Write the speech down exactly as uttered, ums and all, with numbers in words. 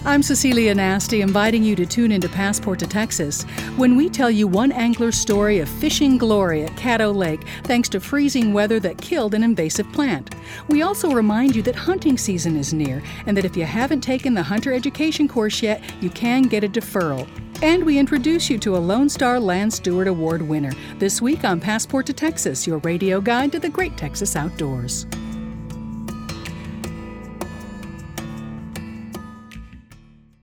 I'm Cecilia Nasty, inviting you to tune into Passport to Texas when we tell you one angler's story of fishing glory at Caddo Lake thanks to freezing weather that killed an invasive plant. We also remind you that hunting season is near and that if you haven't taken the hunter education course yet, you can get a deferral. And we introduce you to a Lone Star Land Steward Award winner this week on Passport to Texas, your radio guide to the great Texas outdoors.